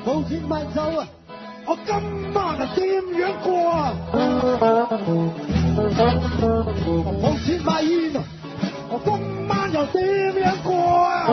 冇錢買酒啊！我今晚啊點樣過啊？冇錢買煙啊！我今晚又點樣過啊？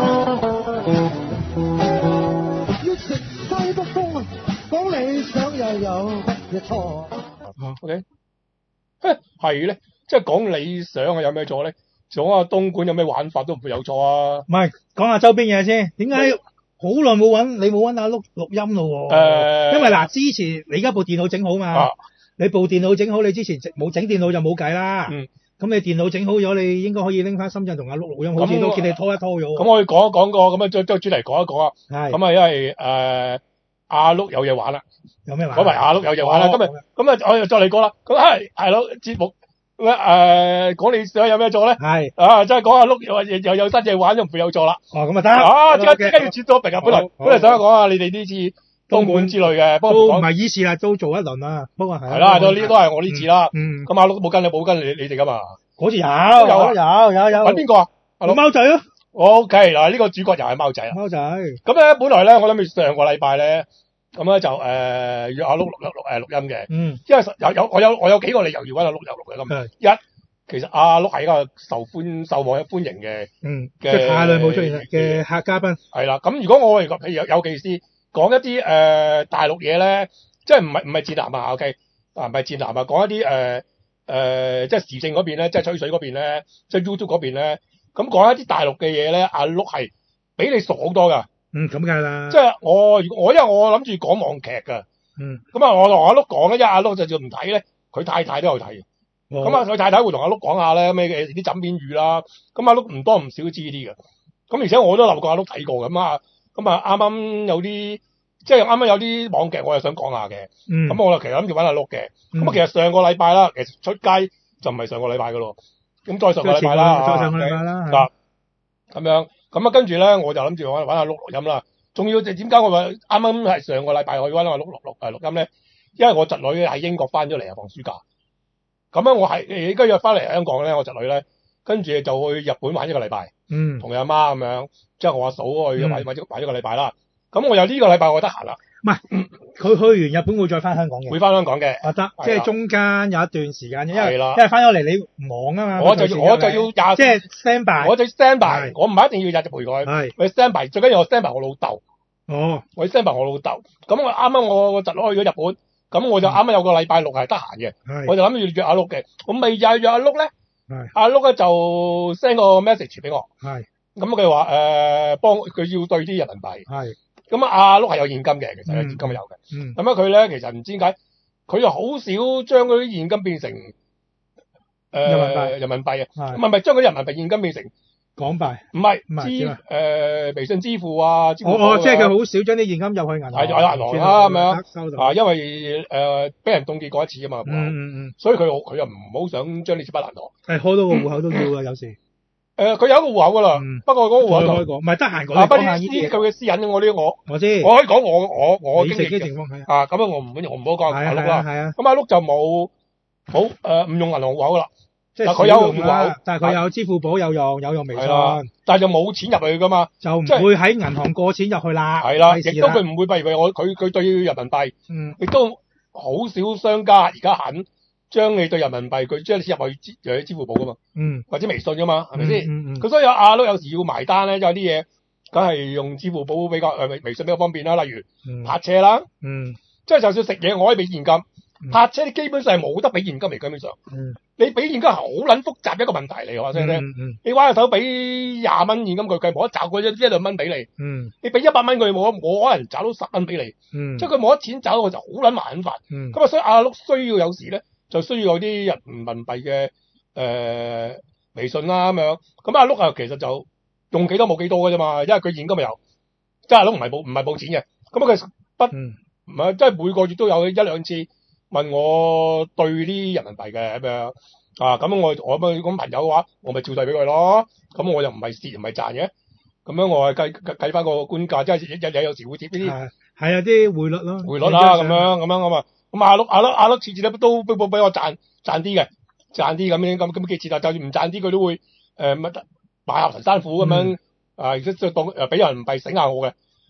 要食西北風啊！講理想又有乜嘢錯 ？OK， 係咧，即係講理想啊，有咩錯咧？講下東莞有咩玩法都唔會有錯啊！ 唔係講下周邊嘢先，點解好耐冇揾你冇揾阿碌錄音咯喎？因為嗱，之前你而家部電腦整好嘛，你部電腦整好，你之前冇整電腦就冇計啦。咁你電腦整好咗，你應該可以拎翻深圳同阿碌錄音，好似都見你拖一拖咗。 咁我哋講一講個咁啊，將主題講一講啊。 係。 咁啊，因為阿碌有嘢玩啦。 有咩玩？ 講埋阿碌有嘢玩啦。咁啊，我又再嚟講啦。咁係咯，節目講理想有咩錯咧？ 係。 即係講阿碌又有新嘢玩，就唔會有錯啦。 咁啊得。 即刻要轉多啊！本來想講下你哋呢次東莞之類嘅，不過都唔係依次啦，都做一輪啦。不過係啦，都呢都係我呢次啦。咁阿碌冇跟你哋噶嘛？ 嗰次有。揾邊個啊？ 貓仔咯。 OK， 嗱呢個主角又係貓仔啦。 貓仔。 咁咧，本來咧我諗住上個禮拜咧，咁咧就約阿碌錄音嘅。因為我有幾個理由要揾阿碌錄嘅咁。一，其實阿碌係一個受網友歡迎嘅。 即係太耐冇出現嘅客嘉賓。 係啦，咁如果我譬如有技師講一啲大陸嘢咧，即係唔係戰男啊 ？OK， 唔係戰男啊，講一啲即係時政嗰邊咧，即係吹水嗰邊咧，即係 YouTube 嗰邊咧，咁講一啲大陸嘅嘢咧，阿碌係比你熟好多噶。 咁梗係啦。 即係因為我諗住講網劇噶。咁啊，我同阿碌講咧，因為阿碌就唔睇咧，佢太太都有睇。咁啊，佢太太會同阿碌講下咧咩嘅啲枕邊語啦。咁阿碌唔多唔少都知呢啲嘅。咁而且我都留過阿碌睇過咁啊。咁啊，啱啱有啲網劇我又想講下嘅。咁我就其實諗住揾阿碌嘅。咁啊，其實上個禮拜啦，其實出街就唔係上個禮拜噶咯。咁再上個禮拜啦。 再上個禮拜啦。 咁樣，咁啊跟住咧，我就諗住揾阿碌錄音啦。仲要點解我話啱啱係上個禮拜我要揾阿碌錄音咧？因為我侄女喺英國翻咗嚟啊，放暑假。咁樣我係而家約翻嚟香港咧，我侄女咧，跟住就去日本玩一個禮拜。同佢阿媽咁樣，即係我阿嫂去玩一個禮拜啦。咁我有呢個禮拜我得閒啦。 唔係，佢去完日本會再翻香港嘅。 會翻香港嘅。 得，即係中間有一段時間，因為翻咗嚟你忙啊嘛。 我就要即係 stand by。 我就 stand by，我唔係一定要日日陪佢。 係。 我 stand by，最緊要我 stand by 我老豆。我 stand by 我老豆。咁我啱啱我侄女去咗日本，咁我就啱啱有個禮拜六係得閒嘅。我就諗住約阿碌嘅。咁未約阿碌咧？阿碌咧就 send 個 message 俾我。咁佢話幫佢要兌啲人民幣。咁阿碌係有現金嘅，其實有現金有嘅。咁佢咧其實唔知點解，佢就好少將嗰啲現金變成人民幣啊。唔係將嗰啲人民幣現金變成港幣。 唔係微信支付啊。 即係佢好少將啲現金入去銀行。 係銀行啦咁樣。因為俾人凍結過一次啊嘛。所以佢又唔好想將呢支筆銀行。 開多個戶口都要㗎，有時。 佢有一個戶口噶啦。不過嗰個戶口開過，唔係得閒講。講下呢啲佢嘅私隱，我知。 我可以講我經歷嘅情況係。 咁樣我唔好講阿碌啦。咁阿碌就冇唔用銀行戶口噶啦。 即係佢有戶口，但係佢有支付寶有用微信。 但係就冇錢入去噶嘛。 就唔會喺銀行過錢入去啦。 係啦，亦都佢唔會譬如佢對人民幣。亦都好少商家而家肯將你對人民幣，佢將你錢入去支付寶噶嘛。或者微信噶嘛，係咪先？佢所以阿碌有時要埋單咧，有啲嘢梗係用支付寶比較微信比較方便啦。例如泊車啦。即係就算食嘢，我可以俾現金。泊車你基本上係冇得俾現金嚟，基本上。你俾現金係好撚複雜一個問題嚟，話聲聽。你玩下手俾20蚊現金佢冇得找嗰1-2蚊俾你。你俾100蚊佢冇可能找到10蚊俾你。即係佢冇得錢找，佢就好撚麻煩。咁啊，所以阿碌需要有時咧，就需要有啲人民幣嘅微信啦咁樣。咁阿碌其實就用幾多冇幾多嘅啫嘛，因為佢現金咪有。即係阿碌唔係報錢嘅。咁佢唔係即係每個月都有1-2次。問我對啲人民幣嘅咁樣咁我咁朋友嘅話，我咪照遞俾佢咯。咁我又唔係蝕唔係賺嘅。咁樣我係計翻個官價，即係有時會貼呢啲係啊啲匯率咯， 匯率啦咁樣咁啊。咁阿碌次次都俾我賺啲嘅，賺啲咁幾次，就算唔賺啲佢都會買下陳山虎咁樣亦都當俾人民幣醒下我嘅。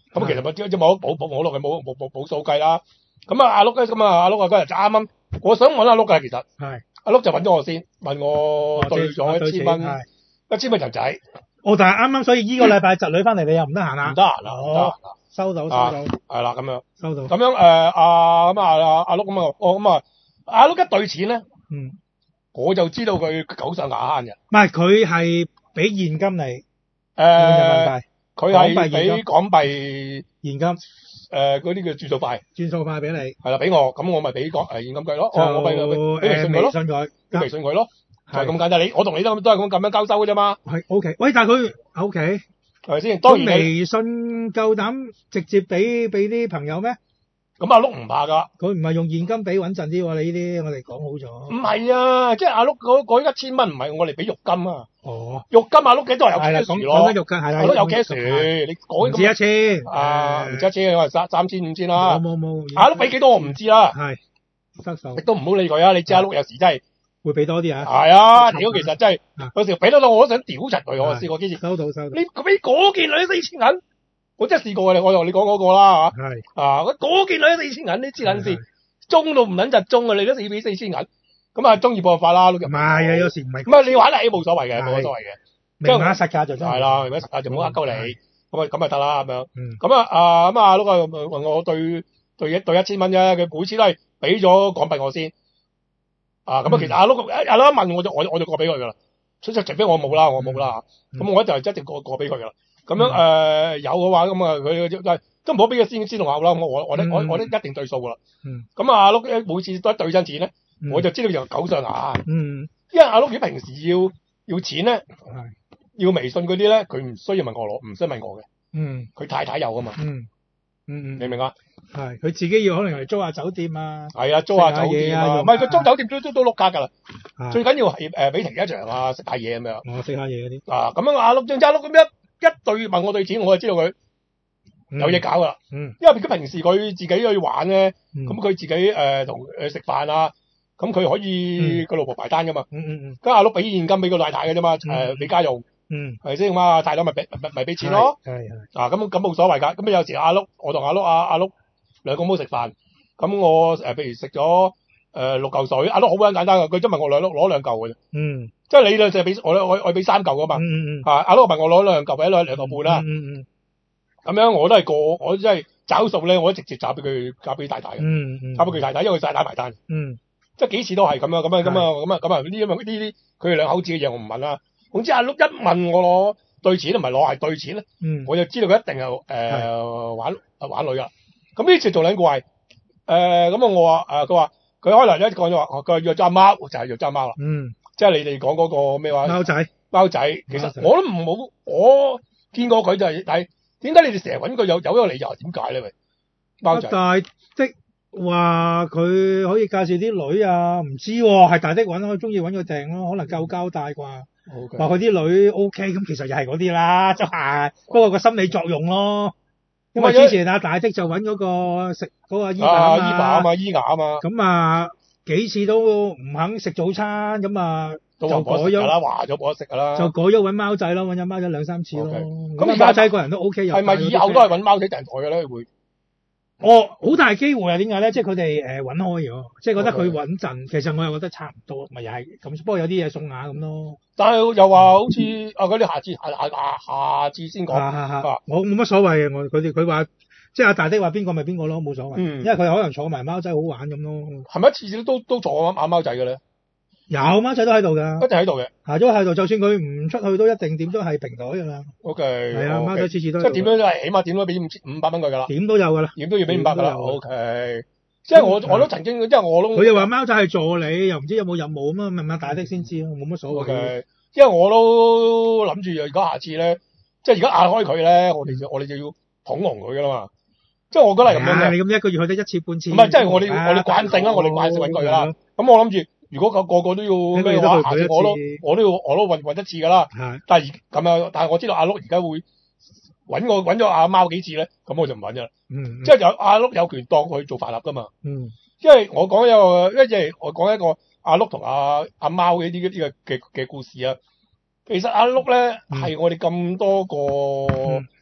咁其實咪即係冇網絡嘅冇數計啦。咁阿碌咧，阿碌啊嗰日就啱啱，我想揾阿碌㗎，其實係阿碌就揾咗我先，問我對咗1000蚊，1000蚊人仔。 但係啱啱所以呢個禮拜侄女翻嚟，你又唔得閒啦？ 唔得閒啦， 收到。 係啦，咁樣收到。 咁樣阿碌咁啊，咁啊，阿碌一對錢咧，我就知道佢狗上牙慳嘅。 唔係，佢係俾現金你，人民幣。 佢係俾港幣現金， 嗰啲叫轉數快。 轉數快俾你。係啦，俾我，咁我咪俾現金佢咯。我俾微信佢咯。俾微信佢咯。就係咁簡單。我同你都係咁樣交收嘅啫嘛。 係 OK。喂，但係佢 OK 係咪先？當然微信夠膽直接俾啲朋友咩？ 咁阿碌唔怕㗎。佢唔係用現金俾穩陣啲喎，你呢啲我哋講好咗。 唔係啊，即係阿碌嗰1000蚊唔係我哋俾肉金啊。 哦。 肉金阿碌嘅都係有 cash 咯。 講緊肉金係啦。 我都有 cash。你講唔止1000。 唔止1000，我係3000、5000啦。 冇。 阿碌俾幾多我唔知啦。 係。失手。亦都唔好理佢啊！你知阿碌有時真係會俾多啲啊。 係啊，屌其實真係有時俾得到我都想屌柒佢，我試過幾次。 收到。 你俾嗰件女4000銀。我真係試過嘅，我同你講嗰個啦嚇。 係。 嗰件女4000銀，你知撚線，中到唔撚就中啊！你都俾4000銀，咁啊中意博法啦。唔係啊，有時唔係。 咁啊，你玩得起冇所謂嘅，冇乜所謂嘅。 明碼實價就真係。 係啦，明碼實價就唔好呃鳩你，咁咪得啦咁樣。咁啊阿碌啊問我對1000蚊啫，佢每次都係俾咗港幣我先。咁啊其實阿碌一問我就過俾佢噶啦，除非我冇啦，咁我就一定過俾佢噶啦。咁樣有嘅話，咁啊佢都唔好俾佢先同後啦。我都一定對數噶啦。咁阿碌每次都對親錢咧，我就知道就狗上牙。因為阿碌如果平時要錢咧，要微信嗰啲咧，佢唔需要問我攞，唔需要問我嘅。佢太太有啊嘛。你明唔明啊？ 係佢自己要可能嚟租下酒店啊。 係啊，租下酒店啊，唔係佢租酒店都碌卡㗎啦。最緊要係俾停車場啊，食下嘢咁樣。 食下嘢嗰啲。 咁樣阿碌正揸碌咁一對問我對錢，我就知道佢有嘢搞㗎啦。因為佢平時佢自己去玩咧，咁佢自己同食飯啊，咁佢可以個老婆埋單㗎嘛。咁阿碌俾現金俾個太太嘅啫嘛，俾家用。係先嘛，太太咪俾錢咯。咁冇所謂㗎。咁有時我同阿碌兩公婆食飯，咁我譬如食咗6嚿水，阿碌好簡單㗎，佢都問我攞2嚿嘅啫。即係你咧就俾我俾3嚿㗎嘛。阿碌問我攞2嚿或者2嚿半啦。咁樣我都係我真係找數咧，我都直接找俾佢，找俾太太嘅。找俾佢太太，因為佢太太埋單。即係幾次都係咁樣呢啲佢哋兩口子嘅嘢我唔問啦。總之阿碌一問我攞對錢同埋攞係對錢咧，我就知道佢一定係玩女啦。咁呢次做撚怪，咁我話佢話佢開頭一講咗話，佢話約咗阿貓，就係約咗阿貓啦。即係你哋講嗰個咩話？貓仔，其實我都唔好，我見過佢就係，但係點解你哋成日揾佢有一個理由？點解咧？喂，貓仔。大的話佢可以介紹啲女啊？唔知喎，係大的揾，佢中意揾佢訂咯，可能夠交代啩。話佢啲女 OK，咁其實又係嗰啲啦，就係不過個心理作用咯。因為之前阿大的就揾嗰個食嗰個伊爸伊牙啊嘛。 咁啊幾次都唔肯食早餐，咁啊就改咗啦，話咗冇得食噶啦。 就改咗揾貓仔咯，揾咗貓仔2-3次咯。咁貓仔個人都 OK， 係咪以後都係揾貓仔訂台嘅咧？會？ 好大機會啊！點解咧？即係佢哋揾開咗，即係覺得佢穩陣。其實我又覺得差唔多，咪又係咁。不過有啲嘢送下咁咯。 但係又話好似嗰啲下次先講。 我冇乜所謂嘅，佢話即係阿大的話邊個咪邊個咯，冇所謂。因為佢可能坐埋貓仔好玩咁咯。 係咪次次都坐阿貓仔嘅咧？ 有貓仔都喺度㗎， 一定喺度嘅， 都喺度。就算佢唔出去，都一定點都係平台㗎啦。 OK， 係啊，貓仔次次都即係點樣都係，起碼點都俾500蚊佢㗎啦。 點都有㗎啦， 點都要俾500㗎啦。OK，即係我都曾經，即係我都佢又話貓仔係助理，又唔知有冇任務咁啊？問下大的先知咯，冇乜所謂。 OK，因為我都諗住，如果下次咧，即係而家嗌開佢咧，我哋就要捧紅佢㗎啦嘛。即係我覺得係咁樣嘅。 你咁一個月去得1次半次。 唔係，即係我哋慣性啦，我哋慣性揾佢㗎啦。咁我諗住。如果個個都要咩話，下次我都揾一次㗎啦。但係我知道阿碌而家會揾咗阿貓幾次咧，咁我就唔揾㗎啦。即係阿碌有權當佢做飯盒㗎嘛。因為我講一個阿碌同阿貓嘅嘅故事啊。其實阿碌咧係我哋咁多個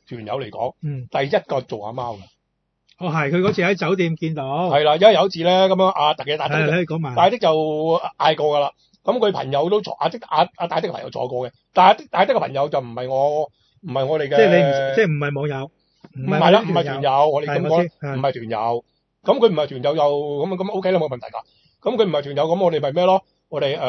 團友嚟講，第一個做阿貓嘅。 哦，係佢嗰次喺酒店見到。係啦，因為有一次咧咁樣特嘅大的， 你可以講埋。 大的就嗌過㗎啦。咁佢朋友都坐，大的嘅朋友坐過嘅，但係大的嘅朋友就唔係我哋嘅。 即係你即係唔係網友？ 唔係啦，唔係團友，我哋咁講，唔係團友。咁佢唔係團友又咁 OK 啦，冇問題㗎。咁佢唔係團友，咁我哋咪咩咯？我哋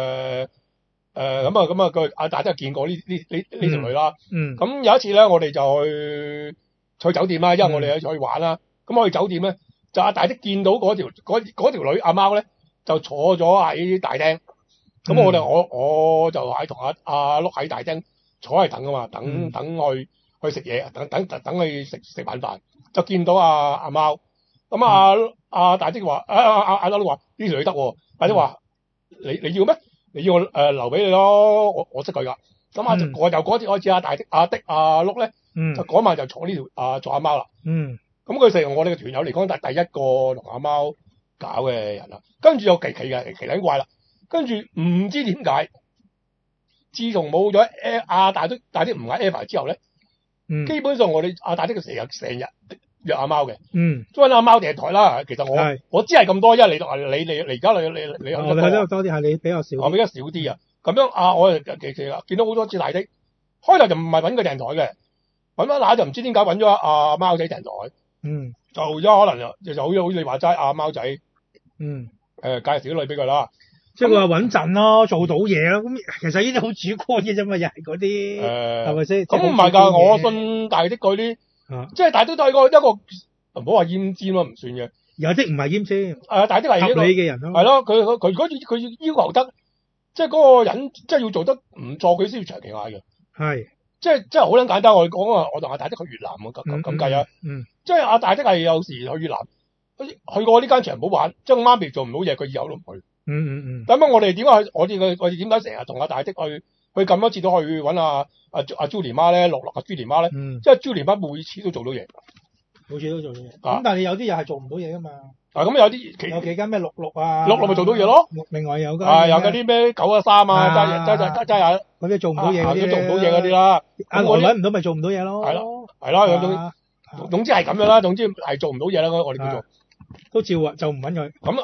咁佢阿大都係見過呢條女啦。咁有一次咧，我哋就去酒店啦，因為我哋去玩啦。咁去酒店咧，就阿大的見到嗰條女阿貓咧，就坐咗喺大廳。咁我就喺同阿碌喺大廳坐喺等㗎嘛，等去食嘢，等去食晚飯，就見到阿貓。咁阿大的話，阿碌話呢條女得喎，大的話你要咩？你要我留俾你咯，我識佢㗎。咁我由嗰次開始，阿碌咧，就嗰晚就坐呢條做阿貓啦。咁佢成為我哋嘅團友嚟講，第一個同阿貓搞嘅人啦。跟住又奇撚怪啦。跟住唔知點解，自從冇咗阿大的唔嗌 Eva 之後咧，基本上我哋阿大的成日約阿貓嘅。所以阿貓電台啦，其實我知係咁多，因為你而家你我哋都多啲，係你比較少。 我比較少啲啊。咁樣我其實見到好多次大的，開頭就唔係揾佢電台嘅，揾下就唔知點解揾咗阿貓仔電台。就因可能就好似你話齋阿貓仔。介紹啲女俾佢啦。 即係佢話穩陣咯，做到嘢咯。咁其實呢啲好主觀嘅啫嘛，又係嗰啲係咪先？ 咁唔係㗎，我信大的嗰啲，即係大的都係一個唔好話奄尖咯，唔算嘅。 有啲唔係奄尖， 大的係合理嘅人咯。 係咯，佢如果佢要求得，即係嗰個人即係要做得唔錯，佢先要長期嗌嘅。 係， 即係好撚簡單。我哋講啊，我同阿大的去越南咁計啊。即係阿大的係有時去越南，去過呢間場唔好玩，即係媽咪做唔到嘢，佢以後都唔去。咁我哋點解我哋點解成日同阿大的去咁多次都去揾阿 Julie 媽咧，落阿 Julie 媽咧？即係 Julie 媽每次都做到嘢， 每次都做到嘢。咁但係有啲又係做唔到嘢噶嘛？ 咁有啲有幾間咩66啊 ？66咪做到嘢咯。 另外有間有嗰啲咩913啊，揸下嗰啲做唔到嘢嗰啲， 做唔到嘢嗰啲啦。 我揾唔到咪做唔到嘢咯。 係啦，總之係咁樣啦。總之係做唔到嘢啦，我哋叫做。 都照啊，就唔揾佢。 咁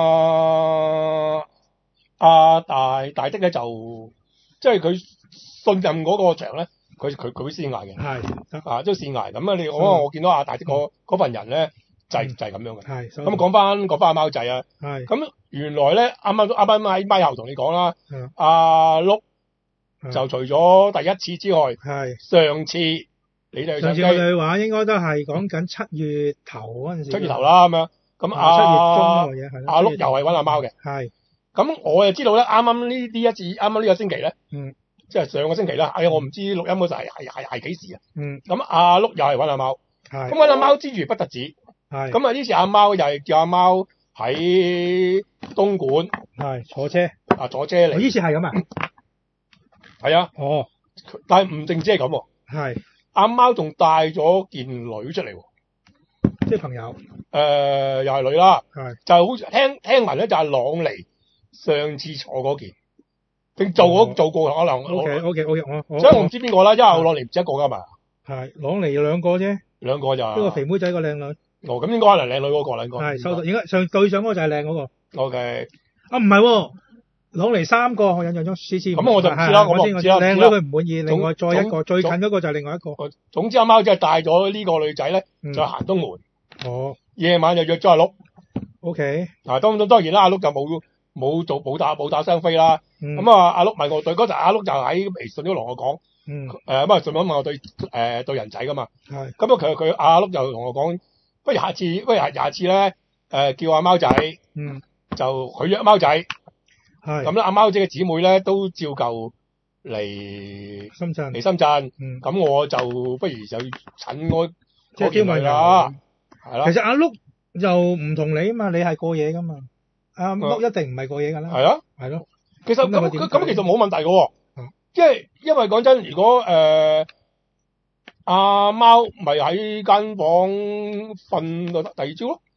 大的咧就即係佢信任嗰個場咧，佢會先嗌嘅。係都先嗌。咁我見到阿大的嗰份人咧就係咁樣嘅。係。咁講翻阿貓仔啊。係。咁原來咧啱啱喺咪後同你講啦。阿碌就除咗第一次之外，上次你哋上次我哋話應該都係講緊7月頭嗰陣時。 7月頭啦咁樣。咁7 月中阿碌又係揾阿貓嘅。係。咁我就知道咧，啱啱呢個星期咧，即係上個星期啦。我唔知錄音嗰時係幾時啊？咁阿碌又係揾阿貓。係。咁揾阿貓之餘不特止。係。咁呢次阿貓又係叫阿貓喺東莞。係。坐車嚟。 呢次係咁啊？ 係啊。哦。但係唔淨止係咁喎。係。阿貓仲帶咗件女出嚟喎。 即係朋友。 又係女啦。係。就係好似聽聞咧，就係朗尼上次坐嗰件，定做過可能。OK，所以我唔知邊個啦，因為朗尼唔止一個㗎嘛。係。朗尼有兩個啫。兩個就。一個肥妹仔，一個靚女。咁應該可能靚女嗰個啦，應該。係收到，應該對上嗰個就係靚嗰個。OK。唔係喎，朗尼3個，我印象中次次。咁我就唔知啦，我知啦。靚女佢唔滿意，另外再一個最近嗰個就係另外一個。總之阿貓即係帶咗呢個女仔咧，就行東門。哦。夜晚就約咗阿碌。OK。當然啦，阿碌就冇打雙飛啦。咁阿碌問我對嗰陣，阿碌就喺微信都同我講。順便問我對人仔噶嘛。係。咁佢阿碌就同我講，不如下次咧，叫阿貓仔。就佢約貓仔。係。咁咧，阿貓仔嘅姊妹咧都照舊嚟深圳。咁我就不如就趁我嗰件嚟啦。係啦。其實阿碌就唔同你啊嘛，你係過夜噶嘛。阿碌一定唔係過夜㗎啦。係啊。係咯。其實咁其實冇問題㗎喎。即係因為講真，如果阿貓咪喺間房瞓到第二朝咯。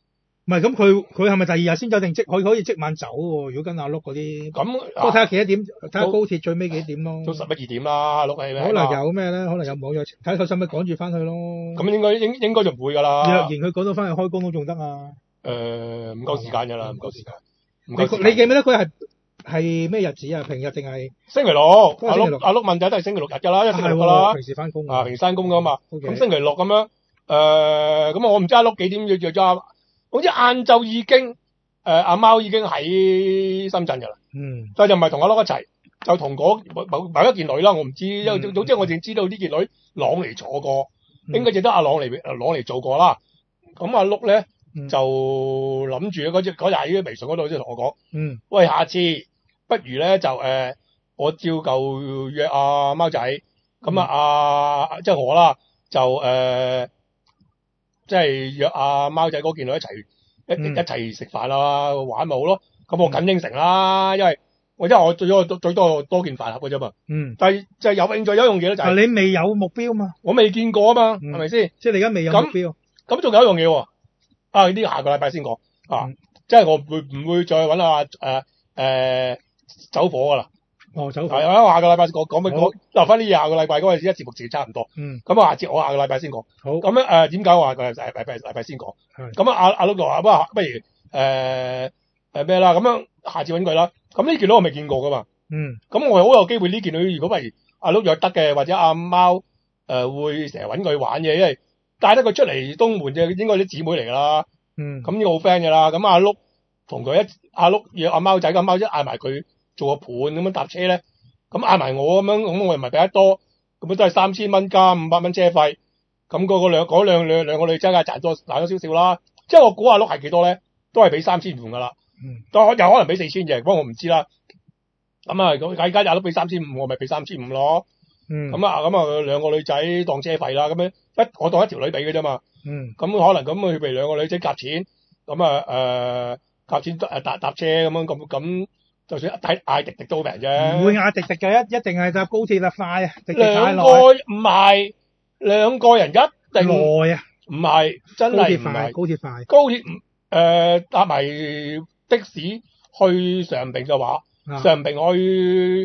唔係咁，佢係咪第二日先走定佢可以即晚走喎？如果跟阿碌嗰啲， 咁不過睇下幾多點，睇下高鐵最尾幾點咯。 都11、2點啦，阿碌係咩？ 可能有咩咧？可能有網約，睇佢使唔使趕住翻去咯。 咁應該就唔會㗎啦。 若然佢趕到翻去開工都仲得啊。 唔夠時間㗎啦，唔夠時間。 你記唔記得佢係咩日子啊？平日定係星期六？阿碌問仔都係星期6日㗎啦，因為星期六㗎啦。 平時翻工平時翻工㗎嘛。 咁星期六咁樣，咁我唔知阿碌幾點約咗好似晏晝已經，阿貓已經喺深圳㗎啦。但係就唔係同阿碌一齊，就同某一件女啦，我唔知，因為總之我淨知道呢件女朗嚟坐過，應該淨得阿朗嚟做過啦。咁阿碌咧就諗住嗰日喺微信嗰度即係同我講，喂，下次不如咧就我照舊約阿貓仔，咁即係我啦，就即係約阿貓仔嗰件女一齊食飯啦，玩咪好咯。咁我緊應承啦，因為我最多件飯盒嘅啫嘛。但係就係有興趣有一樣嘢咧，就係你未有目標嘛？ 我未見過啊嘛，係咪先？ 即係你而家未有目標。咁仲有一樣嘢喎，呢下個禮拜先講即係我唔會再揾走火㗎啦。走火。下個禮拜先講留翻呢下個禮拜嗰陣時，節目時差唔多。咁我下個禮拜先講。好。咁樣點解我下個禮拜先講？咁阿碌就話不如咩啦？咁樣下次揾佢啦。咁呢件女我未見過噶嘛。咁我好有機會呢件女，如果阿碌約得嘅，或者阿貓會成日揾佢玩嘅，因為帶得佢出嚟東門嘅應該啲姊妹嚟㗎啦。咁呢個好 friend 㗎啦。咁阿碌同阿碌約阿貓仔，咁貓仔嗌埋佢做個伴咁樣搭車咧，咁嗌埋我咁樣，咁我又唔係俾得多，咁都係3000蚊加500蚊車費，咁嗰兩個女仔啊賺咗少少啦。即係我估阿碌係幾多咧？都係俾3500㗎啦。但有可能俾4000嘅，不過我唔知啦。咁而家阿碌俾3500，我咪俾3500咯。咁兩個女仔當車費啦，咁樣我當一條女俾嘅啫嘛。咁可能咁佢俾兩個女仔夾錢，咁夾錢搭車咁，就算嗌滴滴都好平啫。唔會嗌滴滴嘅，一定係搭高鐵啦，快啊！滴滴太耐。唔係兩個人一定耐啊！唔係真係唔係高鐵快。高鐵搭埋的士去常平嘅話，常平去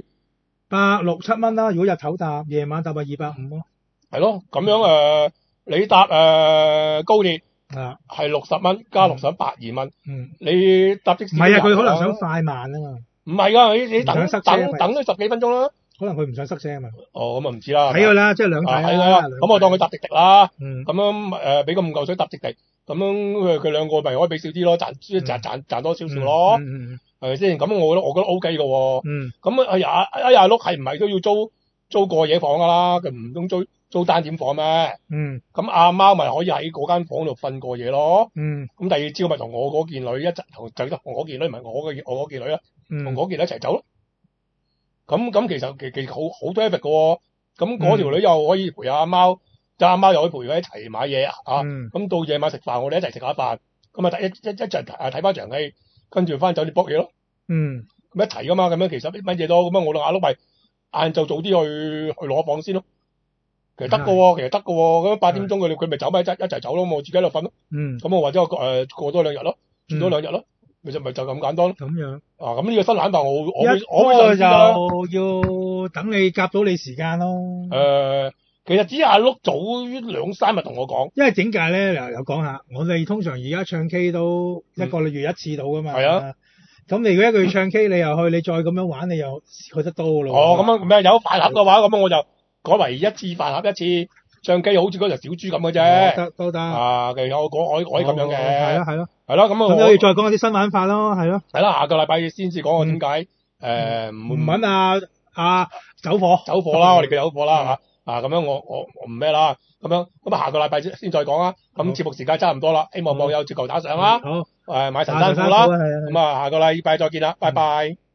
160、7蚊啦。如果日頭搭，夜晚搭咪250咯。係咯，咁樣你搭高鐵係60蚊加60蚊，82蚊。你搭的士唔係啊，佢可能想快慢啊嘛。唔係㗎，你等咗10幾分鐘啦。可能佢唔想塞車啊嘛。咁啊唔知啦。睇佢啦，即係兩睇啦。咁我當佢搭滴滴啦。咁樣俾個5嚿水搭滴滴，咁樣佢兩個咪可以俾少啲咯，賺多少少咯。係咪先？咁我覺得 OK 嘅喎。咁阿碌係唔係都要租過夜房㗎啦？佢唔通租單點房咩？咁阿貓咪可以喺嗰間房度瞓過夜咯。咁第二朝咪同我嗰件女一齊同嗰件女，唔係我嗰件女啦，同嗰件女一齊走咯。咁其實好多 effort 嘅喎。咁嗰條女又可以陪阿貓，阿貓又可以陪佢一齊買嘢咁到夜晚食飯，我哋一齊食下飯。咁啊一齊睇翻場戲，跟住翻酒店卜嘢咯。咁一齊噶嘛，咁樣其實乜嘢都咁樣，我同阿碌咪晏晝早啲去攞房先咯。其實得嘅喎，咁8點鐘佢咪走咪一齊走咯，我自己喺度瞓咯。咁我或者我過多2日咯，住多2日咯，咪就咁簡單咯。咁樣咁呢個新懶飯我會就要等你夾到你時間咯。其實只係阿碌早2-3日同我講，因為點解咧？又講下，我哋通常而家唱 K 都1個月1次到噶嘛。係啊。咁你如果1個月唱 K，你又去，你再咁樣玩，你又去得多咯。咁樣咩有飯盒嘅話，咁我就改為1次飯盒1次唱 K，好似嗰隻小豬咁嘅啫。都得。其實我可以咁樣嘅。係咯。咁可以再講下啲新玩法咯，係咯。係啦，下個禮拜先至講我點解唔揾走火啦，我哋嘅走火啦嚇。咁樣我唔咩啦。咁下個禮拜先再講啦。咁節目時間差唔多啦，希望網友接球打賞啦。好。買神山褲啦。咁下個禮拜再見啦，拜拜。